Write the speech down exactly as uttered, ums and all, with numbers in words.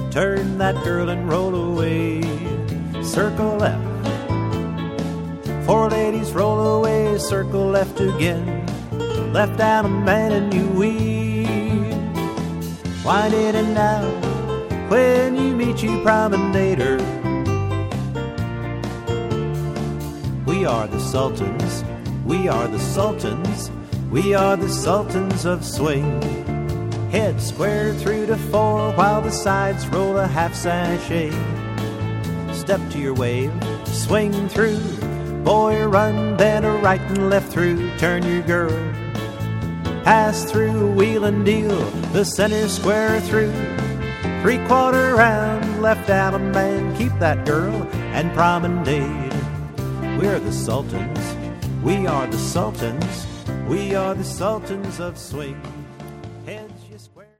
Turn that girl and roll away. Circle left. Four ladies roll away. Circle left again. Left down a man and you weave. Wind in and out when you meet you promenader. We are the Sultans. We are the Sultans. We are the Sultans of Swing. Head square through to four while the sides roll a half sachet. Step to your wave, swing through. Boy, run, bend a right and left through. Turn your girl, pass through, wheel and deal. The center square through. Three quarter round, left out a man. Keep that girl and promenade. We're the Sultans. We are the Sultans. We are the Sultans of Swing.